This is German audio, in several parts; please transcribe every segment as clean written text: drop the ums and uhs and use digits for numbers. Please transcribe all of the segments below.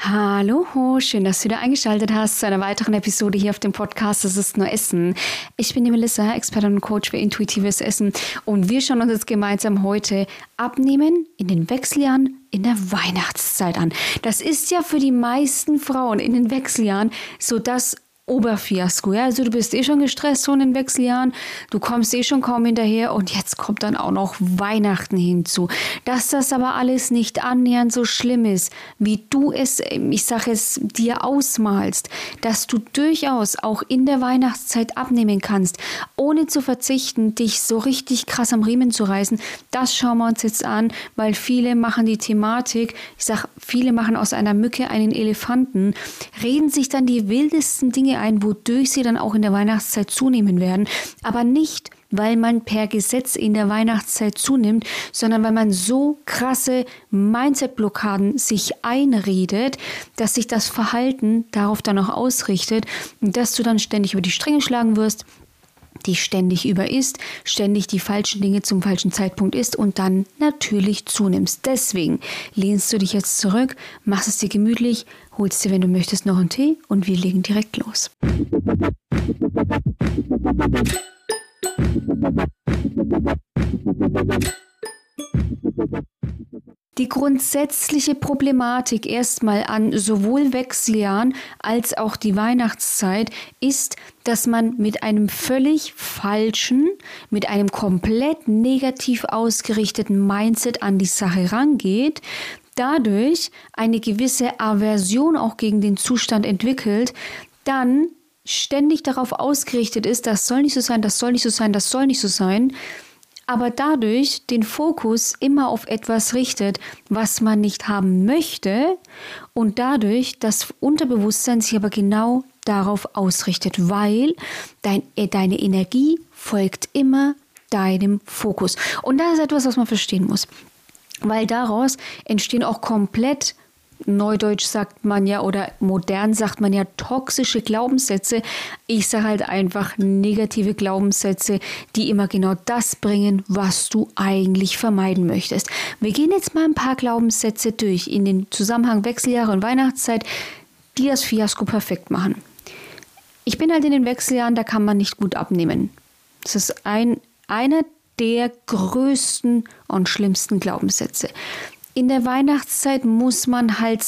Hallo, schön, dass du wieder eingeschaltet hast zu einer weiteren Episode hier auf dem Podcast Das ist nur Essen. Ich bin die Melissa, Expertin und Coach für intuitives Essen und wir schauen uns jetzt gemeinsam heute Abnehmen in den Wechseljahren in der Weihnachtszeit an. Das ist ja für die meisten Frauen in den Wechseljahren so das Oberfiasko, ja, also du bist schon gestresst so in den Wechseljahren, du kommst schon kaum hinterher und jetzt kommt dann auch noch Weihnachten hinzu. Dass das aber alles nicht annähernd so schlimm ist, wie du es, ich sage es, dir ausmalst, dass du durchaus auch in der Weihnachtszeit abnehmen kannst, ohne zu verzichten, dich so richtig krass am Riemen zu reißen, das schauen wir uns jetzt an, weil viele machen die Thematik, viele machen aus einer Mücke einen Elefanten, reden sich dann die wildesten Dinge ein, wodurch sie dann auch in der Weihnachtszeit zunehmen werden, aber nicht, weil man per Gesetz in der Weihnachtszeit zunimmt, sondern weil man so krasse Mindset-Blockaden sich einredet, dass sich das Verhalten darauf dann auch ausrichtet und dass du dann ständig über die Stränge schlagen wirst, die ständig über isst, ständig die falschen Dinge zum falschen Zeitpunkt isst und dann natürlich zunimmst. Deswegen lehnst du dich jetzt zurück, machst es dir gemütlich, holst dir, wenn du möchtest, noch einen Tee und wir legen direkt los. Die grundsätzliche Problematik erstmal an sowohl Wechseljahren als auch die Weihnachtszeit ist, dass man mit einem völlig falschen, mit einem komplett negativ ausgerichteten Mindset an die Sache rangeht, dadurch eine gewisse Aversion auch gegen den Zustand entwickelt, dann ständig darauf ausgerichtet ist, das soll nicht so sein, das soll nicht so sein, das soll nicht so sein, aber dadurch den Fokus immer auf etwas richtet, was man nicht haben möchte und dadurch das Unterbewusstsein sich aber genau darauf ausrichtet, weil deine Energie folgt immer deinem Fokus. Und das ist etwas, was man verstehen muss, weil daraus entstehen auch komplett, neudeutsch sagt man ja oder modern sagt man ja toxische Glaubenssätze. Ich sage halt einfach negative Glaubenssätze, die immer genau das bringen, was du eigentlich vermeiden möchtest. Wir gehen jetzt mal ein paar Glaubenssätze durch in den Zusammenhang Wechseljahre und Weihnachtszeit, die das Fiasko perfekt machen. Ich bin halt in den Wechseljahren, da kann man nicht gut abnehmen. Das ist einer der größten und schlimmsten Glaubenssätze. In der Weihnachtszeit muss man halt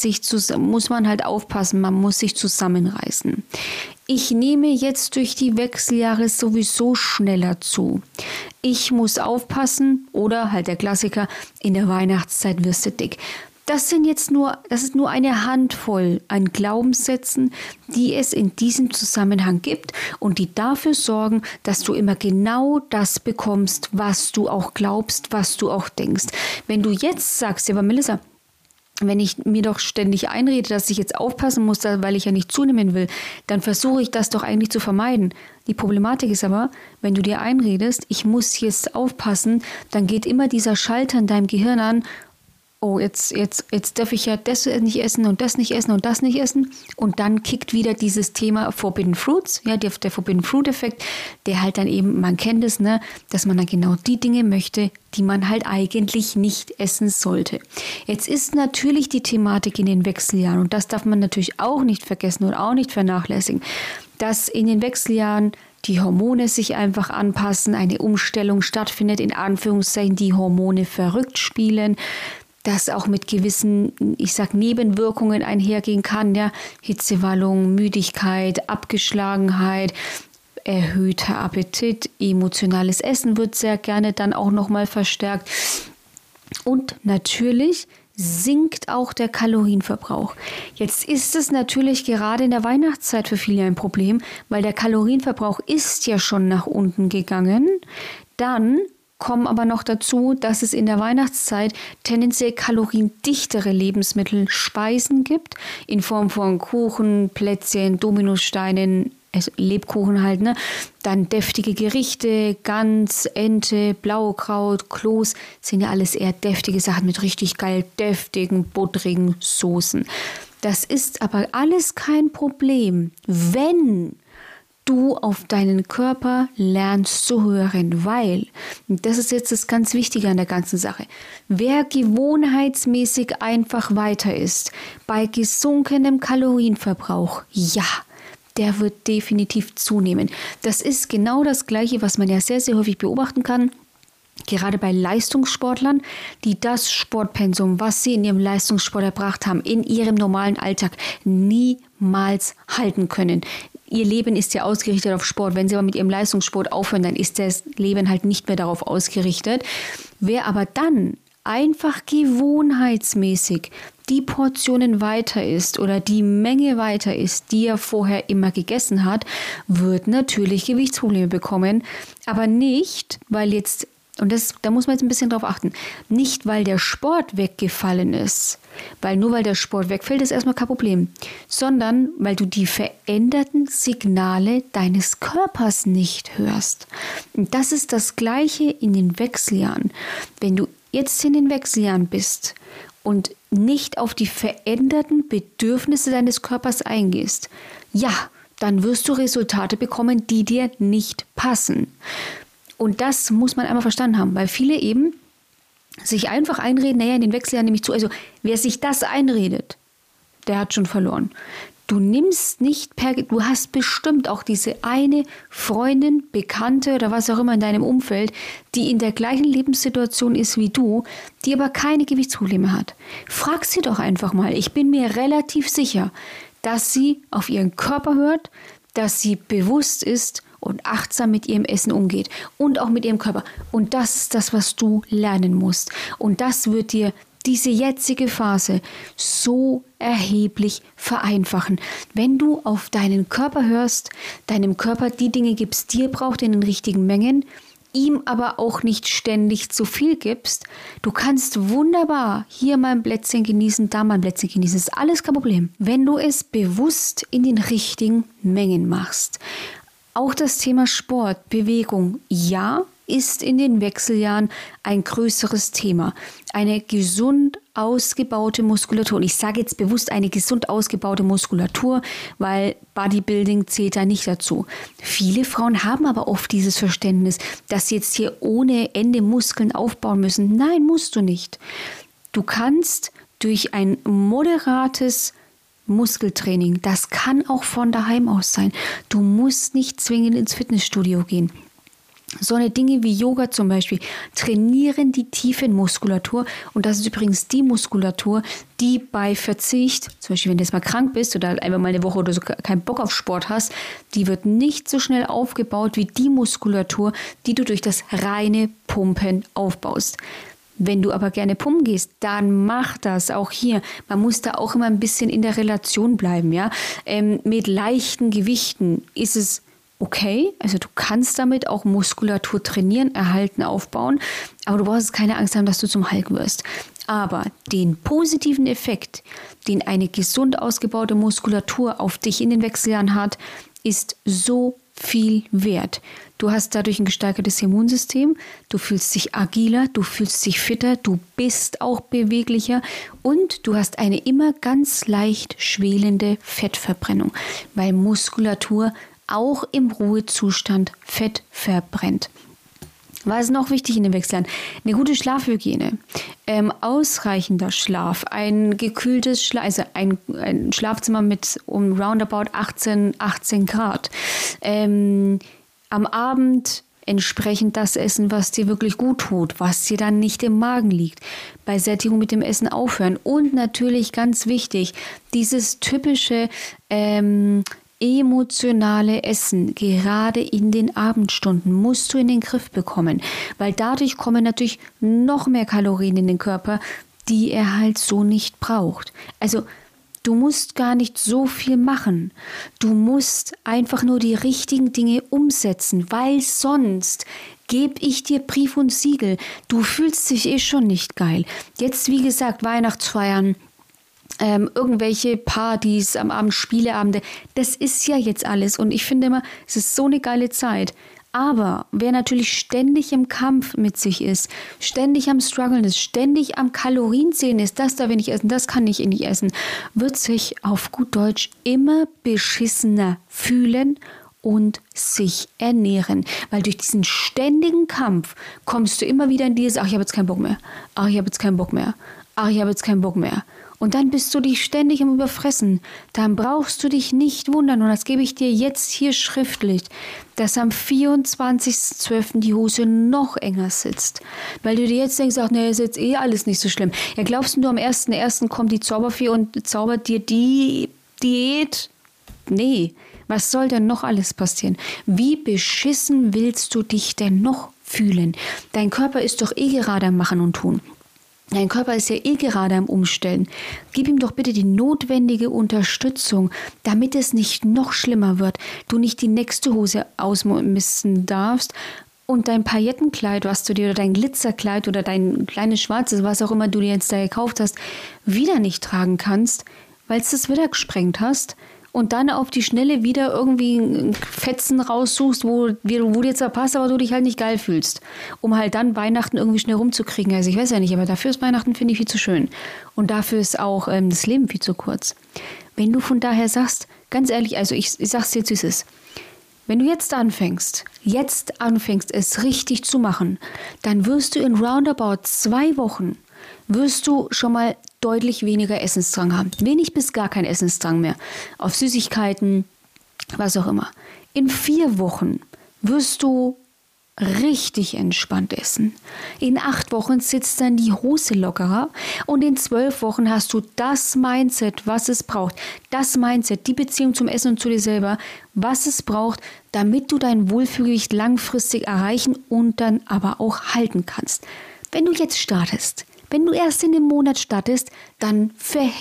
aufpassen, man muss sich zusammenreißen. Ich nehme jetzt durch die Wechseljahre sowieso schneller zu. Ich muss aufpassen oder halt der Klassiker, in der Weihnachtszeit wirst du dick. Das ist nur eine Handvoll an Glaubenssätzen, die es in diesem Zusammenhang gibt und die dafür sorgen, dass du immer genau das bekommst, was du auch glaubst, was du auch denkst. Wenn du jetzt sagst, ja, aber Melissa, wenn ich mir doch ständig einrede, dass ich jetzt aufpassen muss, weil ich ja nicht zunehmen will, dann versuche ich das doch eigentlich zu vermeiden. Die Problematik ist aber, wenn du dir einredest, ich muss jetzt aufpassen, dann geht immer dieser Schalter in deinem Gehirn an, oh, jetzt darf ich ja das nicht essen und das nicht essen und das nicht essen. Und dann kickt wieder dieses Thema Forbidden Fruits, ja, der Forbidden Fruit Effekt, der halt dann eben, man kennt es, ne, dass man dann genau die Dinge möchte, die man halt eigentlich nicht essen sollte. Jetzt ist natürlich die Thematik in den Wechseljahren, und das darf man natürlich auch nicht vergessen und auch nicht vernachlässigen, dass in den Wechseljahren die Hormone sich einfach anpassen, eine Umstellung stattfindet, in Anführungszeichen die Hormone verrückt spielen, das auch mit gewissen, Nebenwirkungen einhergehen kann, ja, Hitzewallung, Müdigkeit, Abgeschlagenheit, erhöhter Appetit, emotionales Essen wird sehr gerne dann auch nochmal verstärkt und natürlich sinkt auch der Kalorienverbrauch. Jetzt ist es natürlich gerade in der Weihnachtszeit für viele ein Problem, weil der Kalorienverbrauch ist ja schon nach unten gegangen, dann kommen aber noch dazu, dass es in der Weihnachtszeit tendenziell kaloriendichtere Lebensmittel, Speisen gibt, in Form von Kuchen, Plätzchen, Dominosteinen, Lebkuchen halt, ne? Dann deftige Gerichte, Gans, Ente, Blaukraut, Kloß, sind ja alles eher deftige Sachen mit richtig geil deftigen, butterigen Soßen. Das ist aber alles kein Problem, wenn du auf deinen Körper lernst zu hören, weil, und das ist jetzt das ganz Wichtige an der ganzen Sache, wer gewohnheitsmäßig einfach weiter ist, bei gesunkenem Kalorienverbrauch, ja, der wird definitiv zunehmen. Das ist genau das Gleiche, was man ja sehr, sehr häufig beobachten kann. Gerade bei Leistungssportlern, die das Sportpensum, was sie in ihrem Leistungssport erbracht haben, in ihrem normalen Alltag niemals halten können. Ihr Leben ist ja ausgerichtet auf Sport. Wenn sie aber mit ihrem Leistungssport aufhören, dann ist das Leben halt nicht mehr darauf ausgerichtet. Wer aber dann einfach gewohnheitsmäßig die Portionen weiter isst oder die Menge weiter isst, die er vorher immer gegessen hat, wird natürlich Gewichtsprobleme bekommen. Aber nicht, weil jetzt, und da muss man jetzt ein bisschen drauf achten, nicht weil der Sport weggefallen ist, weil nur weil der Sport wegfällt, ist erstmal kein Problem, sondern weil du die veränderten Signale deines Körpers nicht hörst. Und das ist das Gleiche in den Wechseljahren. Wenn du jetzt in den Wechseljahren bist und nicht auf die veränderten Bedürfnisse deines Körpers eingehst, ja, dann wirst du Resultate bekommen, die dir nicht passen. Und das muss man einmal verstanden haben, weil viele eben sich einfach einreden, naja, in den Wechseljahren nehme ich zu. Also wer sich das einredet, der hat schon verloren. Du nimmst nicht du hast bestimmt auch diese eine Freundin, Bekannte oder was auch immer in deinem Umfeld, die in der gleichen Lebenssituation ist wie du, die aber keine Gewichtsprobleme hat. Frag sie doch einfach mal. Ich bin mir relativ sicher, dass sie auf ihren Körper hört, dass sie bewusst ist und achtsam mit ihrem Essen umgeht und auch mit ihrem Körper. Und das ist das, was du lernen musst. Und das wird dir diese jetzige Phase so erheblich vereinfachen. Wenn du auf deinen Körper hörst, deinem Körper die Dinge gibst, die er braucht in den richtigen Mengen, ihm aber auch nicht ständig zu viel gibst, du kannst wunderbar hier mal ein Plätzchen genießen, da mal ein Plätzchen genießen, ist alles kein Problem. Wenn du es bewusst in den richtigen Mengen machst. Auch das Thema Sport, Bewegung, ja, ist in den Wechseljahren ein größeres Thema. Eine gesund ausgebaute Muskulatur. Und ich sage jetzt bewusst eine gesund ausgebaute Muskulatur, weil Bodybuilding zählt da nicht dazu. Viele Frauen haben aber oft dieses Verständnis, dass sie jetzt hier ohne Ende Muskeln aufbauen müssen. Nein, musst du nicht. Du kannst durch ein moderates Muskeltraining, das kann auch von daheim aus sein. Du musst nicht zwingend ins Fitnessstudio gehen. So eine Dinge wie Yoga zum Beispiel trainieren die Tiefenmuskulatur und das ist übrigens die Muskulatur, die bei Verzicht, zum Beispiel wenn du jetzt mal krank bist oder einfach mal eine Woche oder so keinen Bock auf Sport hast, die wird nicht so schnell aufgebaut wie die Muskulatur, die du durch das reine Pumpen aufbaust. Wenn du aber gerne pumpen gehst, dann mach das auch hier. Man muss da auch immer ein bisschen in der Relation bleiben, ja. Mit leichten Gewichten ist es okay, also du kannst damit auch Muskulatur trainieren, erhalten, aufbauen, aber du brauchst keine Angst haben, dass du zum Hulk wirst. Aber den positiven Effekt, den eine gesund ausgebaute Muskulatur auf dich in den Wechseljahren hat, ist so viel wert. Du hast dadurch ein gesteigertes Immunsystem, du fühlst dich agiler, du fühlst dich fitter, du bist auch beweglicher und du hast eine immer ganz leicht schwelende Fettverbrennung, weil Muskulatur auch im Ruhezustand Fett verbrennt. Was ist noch wichtig in den Wechseljahren? Eine gute Schlafhygiene, ausreichender Schlaf, ein gekühltes also ein Schlafzimmer mit roundabout 18 Grad. Am Abend entsprechend das Essen, was dir wirklich gut tut, was dir dann nicht im Magen liegt. Bei Sättigung mit dem Essen aufhören und natürlich ganz wichtig, dieses typische emotionale Essen, gerade in den Abendstunden, musst du in den Griff bekommen, weil dadurch kommen natürlich noch mehr Kalorien in den Körper, die er halt so nicht braucht. Also du musst gar nicht so viel machen. Du musst einfach nur die richtigen Dinge umsetzen, weil sonst gebe ich dir Brief und Siegel. Du fühlst dich eh schon nicht geil. Jetzt, wie gesagt, Weihnachtsfeiern, irgendwelche Partys am Abend, Spieleabende, das ist ja jetzt alles und ich finde immer, es ist so eine geile Zeit. Aber wer natürlich ständig im Kampf mit sich ist, ständig am Struggeln ist, ständig am Kalorienzählen ist, das darf ich nicht essen, das kann ich nicht essen, wird sich auf gut Deutsch immer beschissener fühlen und sich ernähren. Weil durch diesen ständigen Kampf kommst du immer wieder in dieses, ach, ich habe jetzt keinen Bock mehr. Ach, ich habe jetzt keinen Bock mehr. Ach, ich habe jetzt keinen Bock mehr. Und dann bist du dich ständig am Überfressen. Dann brauchst du dich nicht wundern. Und das gebe ich dir jetzt hier schriftlich, dass am 24.12. die Hose noch enger sitzt. Weil du dir jetzt denkst, ach nee, ist jetzt eh alles nicht so schlimm. Ja, glaubst du, am 1.1. kommt die Zauberfee und zaubert dir die Diät? Nee. Was soll denn noch alles passieren? Wie beschissen willst du dich denn noch fühlen? Dein Körper ist doch eh gerade am Machen und Tun. Dein Körper ist ja eh gerade am Umstellen. Gib ihm doch bitte die notwendige Unterstützung, damit es nicht noch schlimmer wird. Du nicht die nächste Hose ausmisten darfst und dein Paillettenkleid, was du dir, oder dein Glitzerkleid oder dein kleines schwarzes, was auch immer du dir jetzt da gekauft hast, wieder nicht tragen kannst, weil es das wieder gesprengt hast. Und dann auf die Schnelle wieder irgendwie Fetzen raussuchst, wo dir zwar passt, aber du dich halt nicht geil fühlst. Um halt dann Weihnachten irgendwie schnell rumzukriegen. Also ich weiß ja nicht, aber dafür ist Weihnachten, finde ich, viel zu schön. Und dafür ist auch das Leben viel zu kurz. Wenn du von daher sagst, ganz ehrlich, also ich sag's dir jetzt, wie es ist. Wenn du jetzt anfängst, es richtig zu machen, dann wirst du in roundabout 2 Wochen, wirst du schon mal deutlich weniger Essensdrang haben. Wenig bis gar kein Essensdrang mehr. Auf Süßigkeiten, was auch immer. In 4 Wochen wirst du richtig entspannt essen. In 8 Wochen sitzt dann die Hose lockerer und in 12 Wochen hast du das Mindset, was es braucht. Das Mindset, die Beziehung zum Essen und zu dir selber, was es braucht, damit du dein Wohlfühlgewicht langfristig erreichen und dann aber auch halten kannst. Wenn du jetzt startest, wenn du erst in dem Monat startest, dann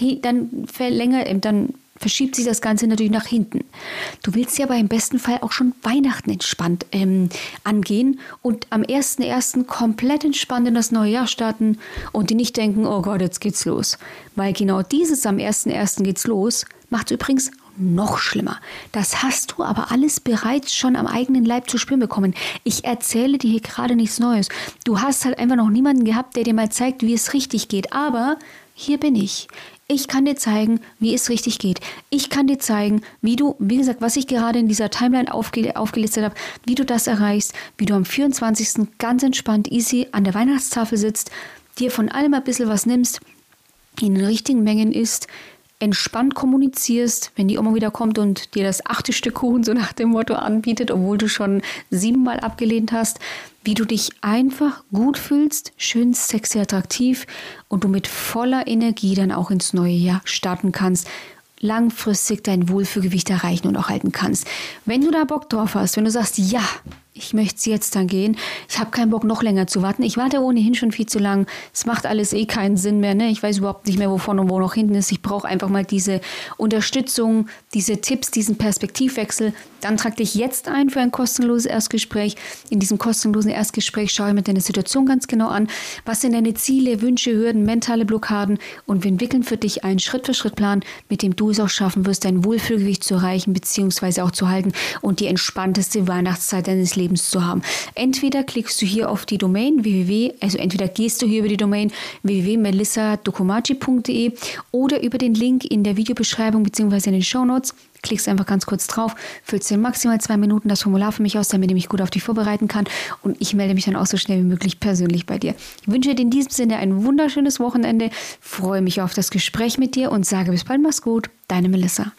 verschiebt sich das Ganze natürlich nach hinten. Du willst ja aber im besten Fall auch schon Weihnachten entspannt angehen und am 1.1. komplett entspannt in das neue Jahr starten und die nicht denken, oh Gott, jetzt geht's los. Weil genau dieses am 1.1. geht's los, macht es übrigens noch schlimmer. Das hast du aber alles bereits schon am eigenen Leib zu spüren bekommen. Ich erzähle dir hier gerade nichts Neues. Du hast halt einfach noch niemanden gehabt, der dir mal zeigt, wie es richtig geht. Aber hier bin ich. Ich kann dir zeigen, wie es richtig geht. Ich kann dir zeigen, wie du, wie gesagt, was ich gerade in dieser Timeline aufgelistet habe, wie du das erreichst, wie du am 24. ganz entspannt, easy an der Weihnachtstafel sitzt, dir von allem ein bisschen was nimmst, in den richtigen Mengen isst, entspannt kommunizierst, wenn die Oma wieder kommt und dir das 8. Stück Kuchen so nach dem Motto anbietet, obwohl du schon 7-mal abgelehnt hast, wie du dich einfach gut fühlst, schön, sexy, attraktiv und du mit voller Energie dann auch ins neue Jahr starten kannst, langfristig dein Wohlfühlgewicht erreichen und auch halten kannst. Wenn du da Bock drauf hast, wenn du sagst, ja, ich möchte es jetzt dann gehen, ich habe keinen Bock noch länger zu warten, ich warte ohnehin schon viel zu lang, es macht alles eh keinen Sinn mehr, ne? Ich weiß überhaupt nicht mehr, wo vorne und wo noch hinten ist, ich brauche einfach mal diese Unterstützung, diese Tipps, diesen Perspektivwechsel, dann trag dich jetzt ein für ein kostenloses Erstgespräch. In diesem kostenlosen Erstgespräch schaue ich mir deine Situation ganz genau an, was sind deine Ziele, Wünsche, Hürden, mentale Blockaden und wir entwickeln für dich einen Schritt-für-Schritt-Plan, mit dem du es auch schaffen wirst, dein Wohlfühlgewicht zu erreichen bzw. auch zu halten und die entspannteste Weihnachtszeit deines Lebens zu haben. Entweder klickst du hier auf die Domain entweder gehst du hier über die Domain www.melissadokomaci.de oder über den Link in der Videobeschreibung bzw. in den Shownotes. Klickst einfach ganz kurz drauf, füllst in maximal 2 Minuten das Formular für mich aus, damit ich mich gut auf dich vorbereiten kann und ich melde mich dann auch so schnell wie möglich persönlich bei dir. Ich wünsche dir in diesem Sinne ein wunderschönes Wochenende, freue mich auf das Gespräch mit dir und sage bis bald, mach's gut, deine Melissa.